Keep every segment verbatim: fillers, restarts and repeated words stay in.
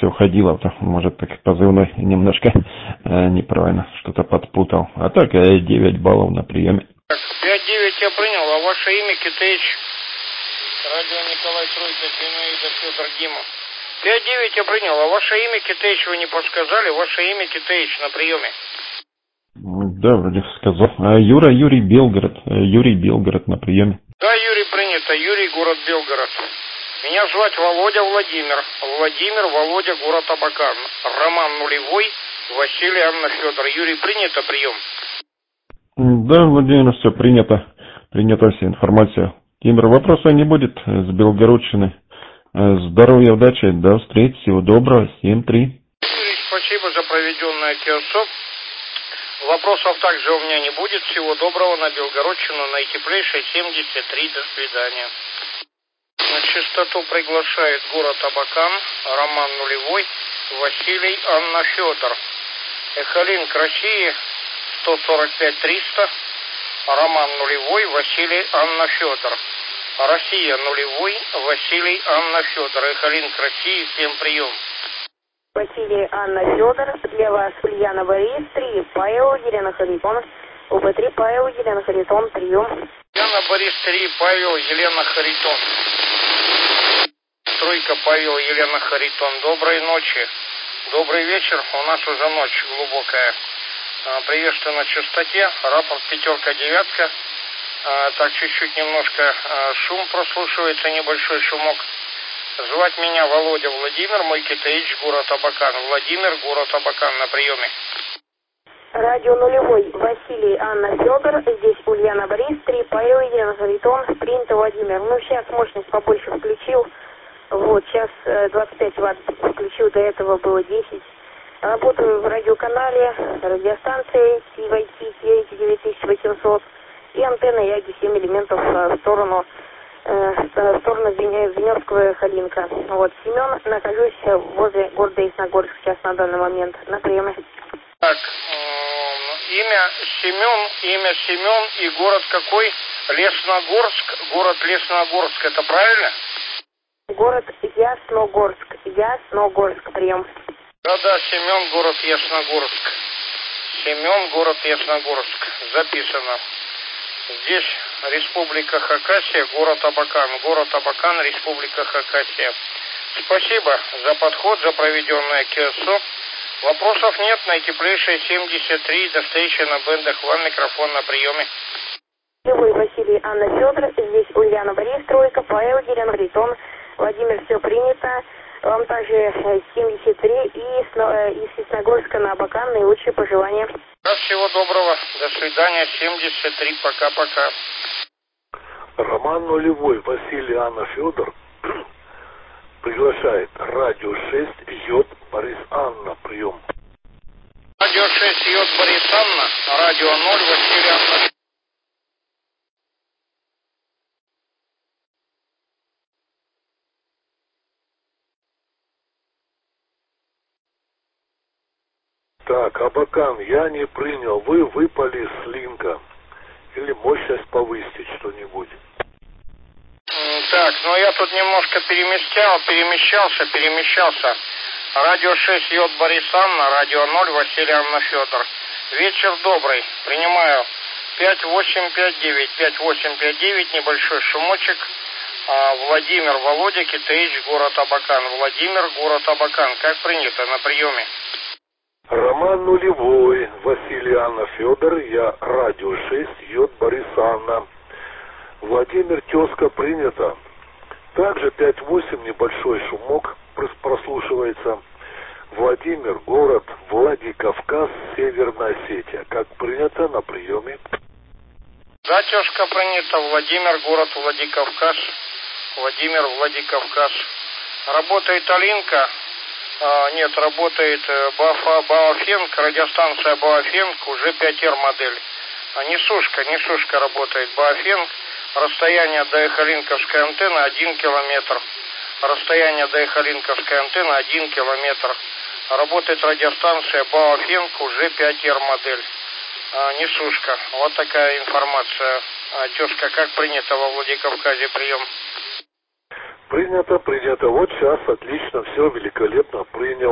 все уходило. Может, так позывной немножко э, неправильно что-то подпутал. А так э, девять баллов на приеме. пять девять я принял, а ваше имя Китеич? Радио Николай Тройка, Зинаида, Федор, Дима. пять девять я принял, а ваше имя Китеич вы не подсказали? Ваше имя Китеич на приеме. Да, вроде сказал. А Юра, Юрий Белгород. Юрий Белгород на приеме. Да, Юрий принято. Юрий, город Белгород. Меня звать Володя Владимир. Владимир, Володя, город Абакан. Роман нулевой, Василий, Анна, Федор. Юрий, принято прием? Да, Владимир, все принято. Принята вся информация. Тимур, вопроса не будет с Белгородщины. Здоровья, удачи, до встречи, всего доброго, семь три. Юрий, спасибо за проведенное КИОСО. Вопросов также у меня не будет. Всего доброго на Белгородщину, на теплейшей семьдесят три. До свидания. На частоту приглашает город Абакан, Роман нулевой, Василий, Анна, Федор. Эхолинк России сто сорок пять триста, Роман нулевой, Василий, Анна, Федор. Россия нулевой, Василий, Анна, Федор. Эхолинк России, всем прием. Василий, Анна, Федор, для вас Ульяна, Борис, три, Павел, Елена, Харитон, УБ три, Павел, Елена, Харитон, прием. Ульяна, Борис, три, Павел, Елена, Харитон. Тройка, Павел, Елена, Харитон. Доброй ночи. Добрый вечер, у нас уже ночь глубокая. Приветствую на частоте, рапорт пятерка, девятка. Так, чуть-чуть немножко шум прослушивается, небольшой шумок. Звать меня Володя Владимир, мой Китеич, город Абакан. Владимир, город Абакан, на приеме. Радио нулевой, Василий, Анна, Федор, здесь Ульяна, Борис, три, Павел, Елена, Харитон, принято, Владимир. Ну, сейчас мощность побольше включил, вот, сейчас двадцать пять ватт включил, до этого было десять. Работаю в радиоканале, радиостанции си вай ти девять тысяч восемьсот и антенна Яги семь элементов в сторону в сторону Веневского Эхолинка. Вот, Семен, нахожусь возле города Ясногорск сейчас на данный момент, на приеме. Так, э, имя Семен, имя Семен и город какой? Лесногорск, город Лесногорск, это правильно? Город Ясногорск, Ясногорск, прием. Да-да, Семен, город Ясногорск. Семен, город Ясногорск, записано. Здесь Республика Хакасия, город Абакан. Город Абакан, Республика Хакасия. Спасибо за подход, за проведенное КИОСО. Вопросов нет, на теплейшей семьдесят три. До встречи на бендах. Вам микрофон на приеме. Вы, Василий, Анна, Федор. Здесь Ульяна, Борис, тройка, Павел, Елена, Харитон. Владимир, все принято. Вам также семьдесят три и из Ясногорска на Абакан. Наилучшие пожелания. Всего доброго. До свидания. семьдесят три. Пока-пока. Роман нулевой, Василий, Анна, Федор приглашает радио шесть, Йод, Борис, Анна, прием. Радио шесть, Йод, Борис, Анна, радио ноль, Василий, Анна. Так, Абакан, я не принял, вы выпали с линка. Или мощность повысить что-нибудь. Так, ну я тут немножко перемещал, перемещался, перемещался. Радио шесть, Йод, Борис, Анна, радио ноль, Василий, Анна, Федор. Вечер добрый. Принимаю пять восемь пять девять, пять восемь пять девять, небольшой шумочек. Владимир, Володя, Китеич, город Абакан. Владимир, город Абакан. Как принято, на приеме. Роман нулевой, Василий, Анна, Федор, я радио шесть, Йод, Борис, Анна. Владимир, тезка, принято. Также пять восемь, небольшой шумок прослушивается. Владимир, город Владикавказ, Северная Осетия. Как принято, на приеме. Да, тезка, принято. Владимир, город Владикавказ. Владимир, Владикавказ. Работает Алинка. А, нет, работает Бафа, Баофенк, радиостанция Баофенк, уже пять эр модель. А несушка, несушка работает Баофенк. Расстояние до Эхолинковской антенны один километр. Расстояние до Эхолинковской антенны один километр. Работает радиостанция Баофенк, уже пять эр модель. А, несушка. Вот такая информация. А, тезка, как принято во Владикавказе прием? Принято, принято. Вот сейчас, отлично, все великолепно принято.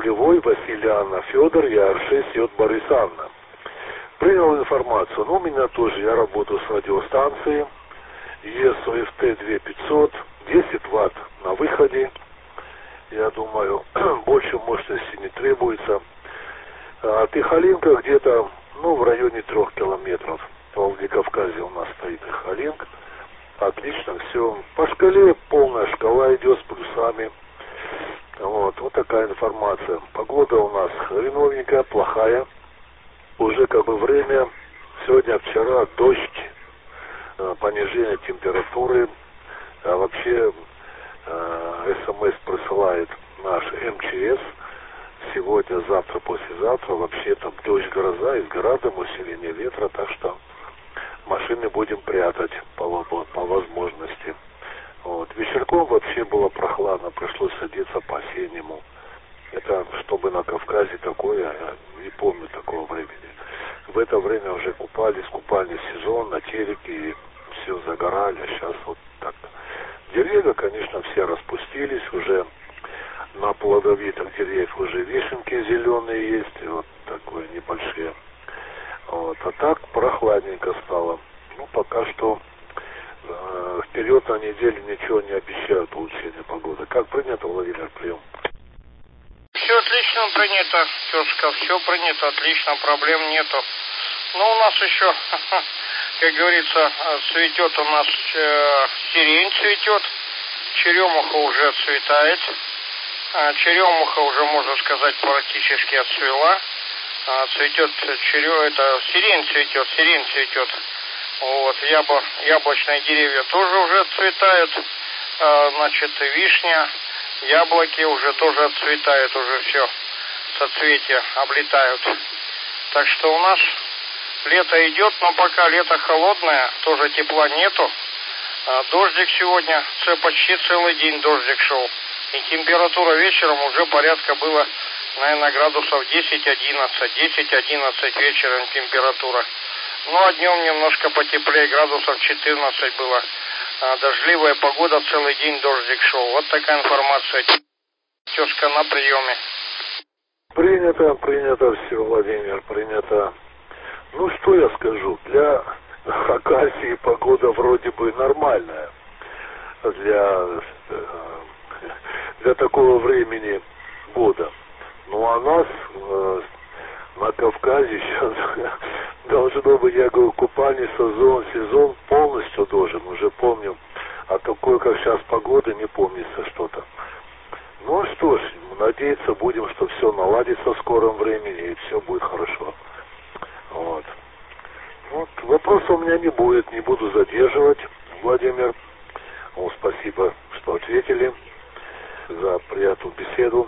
нулевой, Василий Анна Федор, и эр шесть J Борис Анна. Принял информацию, но у меня тоже, я работаю с радиостанцией, ЕС О Ф Т две тысячи пятьсот, десять ватт на выходе, я думаю, больше мощности не требуется. А Тихолинка где-то, ну, в районе трех километров. В Владикавказе у нас стоит Тихолинк. Отлично, все. По шкале полная шкала идет с плюсами. Вот, вот такая информация. Погода у нас хреновенькая, плохая. Уже как бы время, сегодня, вчера дождь, понижение температуры. А вообще СМС присылает наш эм че эс. Сегодня, завтра, послезавтра вообще там дождь, гроза, и с градом, усиление ветра, так что машины будем прятать по, по, по возможности. Вот. Вечерком вообще было прохладно, пришлось садиться по-осеннему. Это чтобы на Кавказе такое, я не помню такого времени. В это время уже купались, купальный сезон, на телеке, и все загорали, а сейчас вот так. Деревья, конечно, все распустились уже. На плодовитых деревьях уже вишенки зеленые есть, вот такое небольшие. Вот. А так прохладненько стало. Ну, пока что э, вперед на неделю ничего не обещают улучшения погоды. Как принято, Владимир, прием? Все отлично принято, тезка, все принято, отлично, проблем нету. Но у нас еще, как говорится, цветет у нас э, сирень цветет, черемуха уже цветает. Черемуха уже, можно сказать, практически отцвела. Цветет черё, это сирень цветет, сирень цветет. Вот, ябо, яблочные деревья тоже уже отцветают. Значит, вишня, яблоки уже тоже отцветают, уже все, соцветия облетают. Так что у нас лето идет, но пока лето холодное, тоже тепла нету. Дождик сегодня, почти целый день дождик шел. И температура вечером уже порядка было, наверное, градусов десять-одиннадцать. десять-одиннадцать вечером температура. Ну, а днем немножко потеплее, градусов четырнадцать было. А, дождливая погода, целый день дождик шел. Вот такая информация. Тезка на приеме. Принято, принято все, Владимир, принято. Ну, что я скажу, для Хакасии погода вроде бы нормальная. Для... для такого времени года. Ну а нас э, на Кавказе сейчас должно быть, я говорю, купальный сезон, сезон полностью должен, уже помню, а такой, как сейчас погода, не помнится что-то. Ну что ж, надеяться будем, что все наладится в скором времени и все будет хорошо. Вот. Вот. Вопросов у меня не будет, не буду задерживать, Владимир. Ну, спасибо, что ответили за приятную беседу.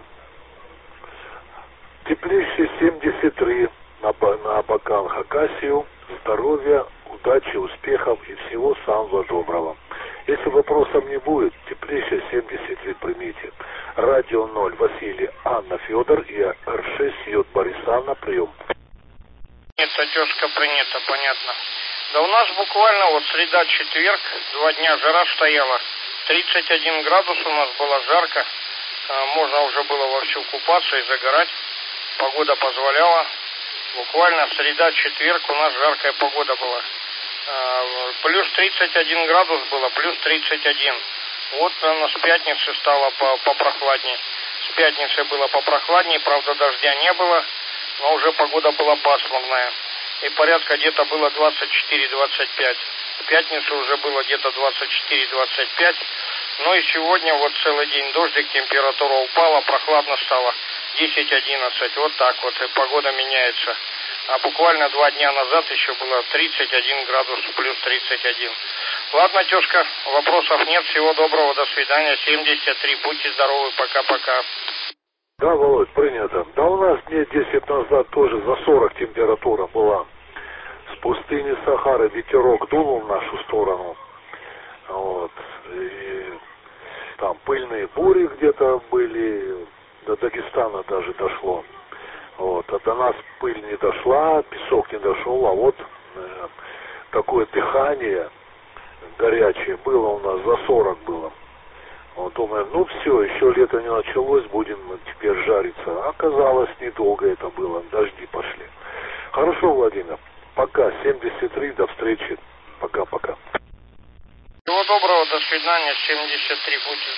Теплище семьдесят три на, на Абакан Хакасию. Здоровья, удачи, успехов и всего самого доброго. Если вопросов не будет, Теплище семьдесят три примите. Радио ноль, Василий Анна Федор и эр шесть J Борис Анна, прием. Это тезка принято, понятно. Да у нас буквально вот среда-четверг, два дня жара стояла. тридцать один градус у нас было жарко. Можно уже было вовсю купаться и загорать. Погода позволяла. Буквально среда-четверг у нас жаркая погода была. Плюс тридцать один градус было, плюс тридцать один. Вот, наверное, с пятницы стало попрохладнее. С пятницы было попрохладнее, правда, дождя не было, но уже погода была пасмурная. И порядка где-то было двадцать четыре - двадцать пять. В пятницу уже было где-то двадцать четыре - двадцать пять. Ну и сегодня вот целый день дождик, температура упала, прохладно стало. десять - одиннадцать. Вот так вот. И погода меняется. А буквально два дня назад еще было тридцать один градус, плюс тридцать один. Ладно, тезка, вопросов нет. Всего доброго, до свидания. семьдесят три. Будьте здоровы. Пока-пока. Да, Володь, принято. Да у нас дней десять назад тоже за сорок температура была. С пустыни Сахары ветерок дунул в нашу сторону. Вот. И там пыльные бури где-то были. До Дагестана даже дошло. Вот. А до нас пыль не дошла, песок не дошел, а вот э, такое дыхание горячее было у нас, за сорок было. Вот думаем, ну все, еще лето не началось, будем теперь жариться. А оказалось, недолго это было, дожди пошли. Хорошо, Владимир, пока, семьдесят три, до встречи, пока-пока. Всего доброго, до свидания, семьдесят три, будьте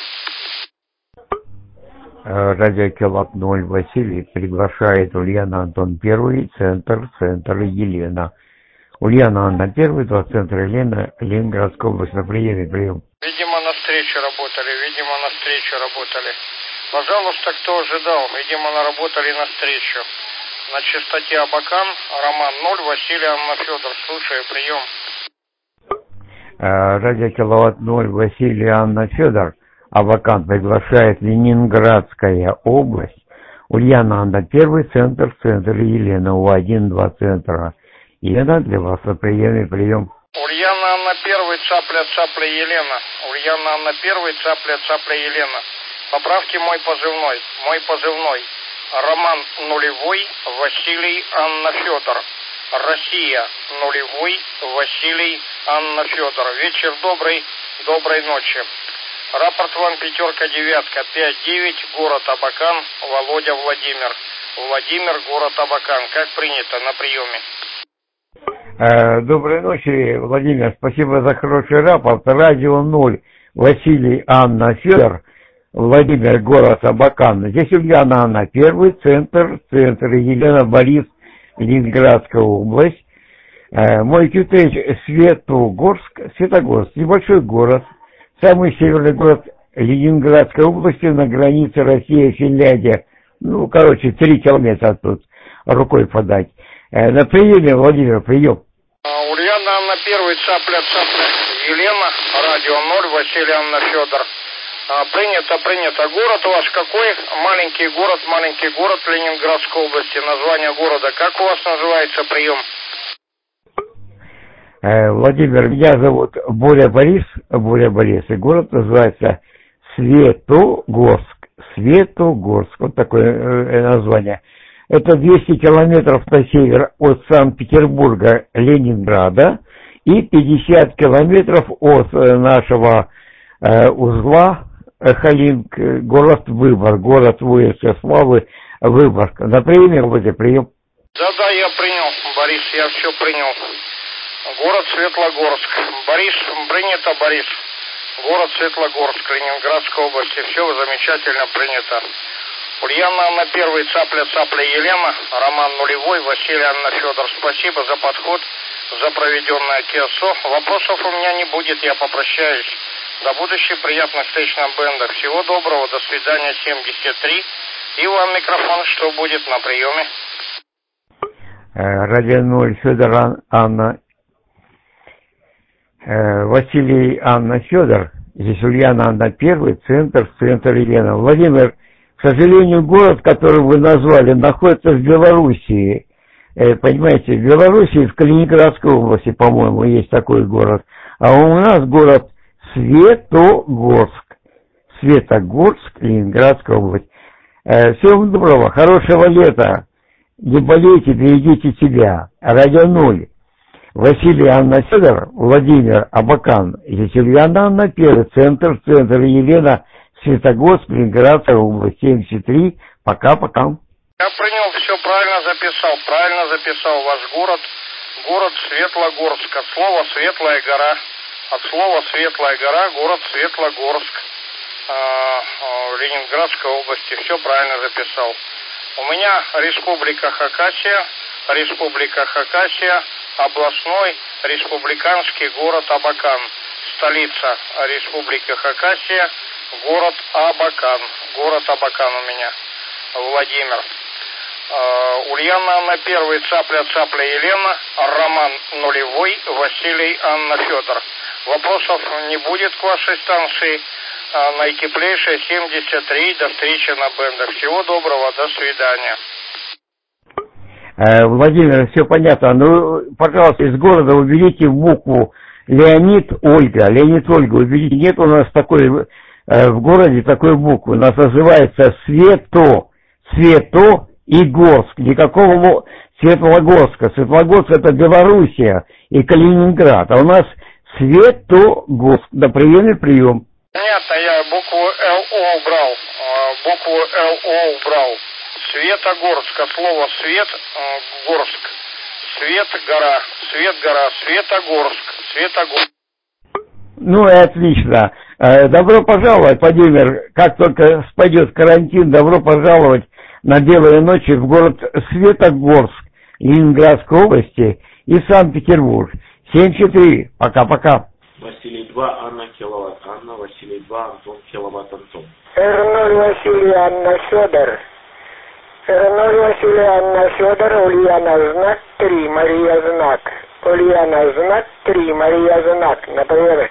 здоровы. Радио Килат ноль Василий приглашает Ульяна Антон Первый, центр, центр Елена. Ульяна Анна Первый, два центра Елена, Ленинградская область, на приеме, прием. Видимо, на встрече работали, видимо, на встрече работали. Пожалуйста, кто ожидал, видимо, наработали на встречу. На частоте Абакан, Роман ноль, Василий, Анна Федор, слушаю, прием. Радио Киловатт ноль Василий, Анна Федор. Абакан приглашает Ленинградская область. Ульяна Анна Первый, центр, центр Елена, У один, два центра. Елена, для вас на приеме, прием. Ульяна Анна Первый, цапля, цапля Елена. Ульяна Анна Первый, цапля, цапля Елена. Поправьте мой позывной, мой позывной. Роман нулевой, Василий, Анна Федор. Россия нулевой, Василий, Анна Федор. Вечер добрый, доброй ночи. Рапорт вам пятерка, девятка, пять, девять, город Абакан, Володя Владимир. Владимир, город Абакан. Как принято на приеме? Доброй ночи, Владимир. Спасибо за хороший рапорт. Радио ноль, Василий, Анна Федор. Владимир, город Абакан. Здесь Ульяна Анна Первый, центр, центр Елена Борис, Ленинградская область. Мой кютэч Светогорск, Светогорск, небольшой город, самый северный город Ленинградской области на границе России и Финляндия. Ну, короче, три километра тут рукой подать. На приеме, Владимир, прием. Ульяна Анна Первый, цапля, цапля Елена, радио ноль, Василий, Анна Федор. Принято, принято. Город у вас какой? Маленький город, маленький город Ленинградской области. Название города. Как у вас называется прием? Владимир, меня зовут Боря Борис, Боря Борис, и город называется Светогорск. Светогорск, вот такое название. Это двести километров на север от Санкт-Петербурга, Ленинграда, и пятьдесят километров от нашего э, узла Халинг, город Выборг, город Воинской славы Выборг. На приеме, Владимир, прием. Да-да, я принял, Борис, я все принял. Город Светлогорск. Борис, принято, Борис. Город Светлогорск, Ленинградской области. Все замечательно принято. Ульяна Анна Первый, цапля, цапля Елена. Роман нулевой, Василий, Анна Федор. Спасибо за подход, за проведенное КИОСО. Вопросов у меня не будет, я попрощаюсь. До будущих приятных встреч на бендах. Всего доброго, до свидания, семьдесят три. И вам микрофон, что будет на приеме? Радио ноль, Федор, Анна. Василий, Анна Федор. Здесь Ульяна Анна Первый, центр, центр Елена. Владимир, к сожалению, город, который вы назвали, находится в Белоруссии. Понимаете, в Белоруссии, в Калининградской области, по-моему, есть такой город. А у нас город Светогорск. Светогорск, Ленинградская область. Всего доброго, хорошего лета. Не болейте, берегите себя. Радио ноль. Василий, Анна Федор, Владимир, Абакан. Здесь Ульяна Анна Первый, центр, центр Елена, Светогорск, Ленинградская область, семьдесят три. Пока-пока. Я принял, все правильно записал, правильно записал. Ваш город, город Светлогорск. От слова Светлая гора. От слова Светлая гора, город Светлогорск. В Ленинградской области. Все правильно записал. У меня Республика Хакасия, Республика Хакасия, областной республиканский город Абакан. Столица Республики Хакасия, город Абакан. Город Абакан у меня. Владимир. Ульяна Анна Первый, цапля, цапля Елена, Роман нулевой, Василий, Анна Федор. Вопросов не будет к вашей станции. Наитеплейшая семьдесят три. До встречи на бендах. Всего доброго, до свидания. Владимир, все понятно. Ну, пожалуйста, из города уберите букву Леонид Ольга. Леонид Ольга уберите. Нет у нас такой в городе такой буквы. У нас называется Свето. Свето и Горск. Никакого Светлогорска. Светлогорск это Белоруссия и Калининград. А у нас Светогорск. На приеме прием. Понятно, я букву эл о убрал. Букву эл о убрал. Светогорск, от слова свет, Горск. Свет, гора, свет, гора, Светогорск, Светогорск. Ну и отлично. Добро пожаловать, Владимир. Как только спадет карантин, добро пожаловать на белые ночи в город Светогорск Ленинградской области и Санкт-Петербург. семь четыре. Пока-пока. Василий два, Анна, киловатт, Анна, Василий два, Антон, киловатт, Антон. эр ноль, Василий, Анна, Федор. эр ноль, Василий, Анна, Федор, Ульяна, знак три, Мария, знак. Ульяна, знак три, Мария, знак. Например,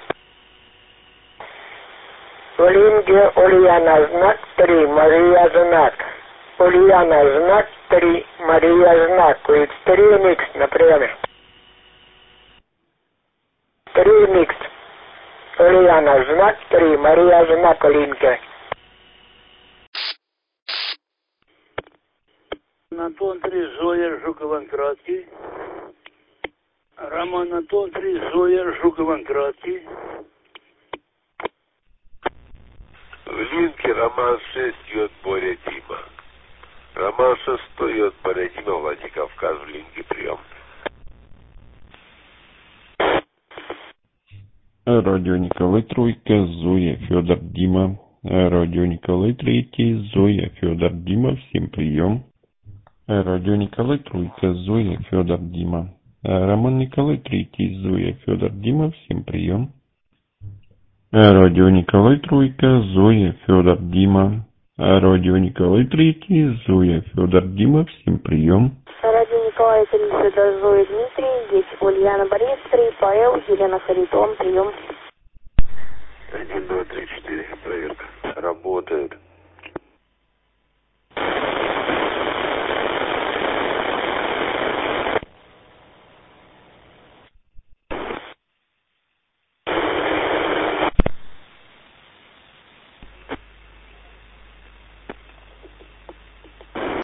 Улинге, Ульяна, знак три, Мария, знак. Ульяна, знак три, Мария, знак. икс три микс, например. три микс. Ульяна, знак три, Мария, знак, Улинге. Антон три, Зоя, Жуков, краткий. Роман Антон три, Зоя, Жуков, краткий. В Линке Роман шесть, Йод, Боря, Дима. Роман шестой, Йод, Боря, Дима, Владикавказ, в Линке прием. Радио Николай Тройка, Зоя, Федор, Дима. Радио Николай Третий, Зоя, Федор, Дима, всем прием. Радио Николай Тройка, Зоя, Федор, Дима. Роман Николай Третий, Зоя, Федор, Дима, всем прием. Радио Николай Тройка, Зоя, Федор, Дима. Радио Николай Третий, Зоя, Федор, Дима, всем прием. Радио Николай Третий, Зоя, Дмитрий, здесь Ульяна, Борис, три, Павел, Елена, Харитон, прием. один, два,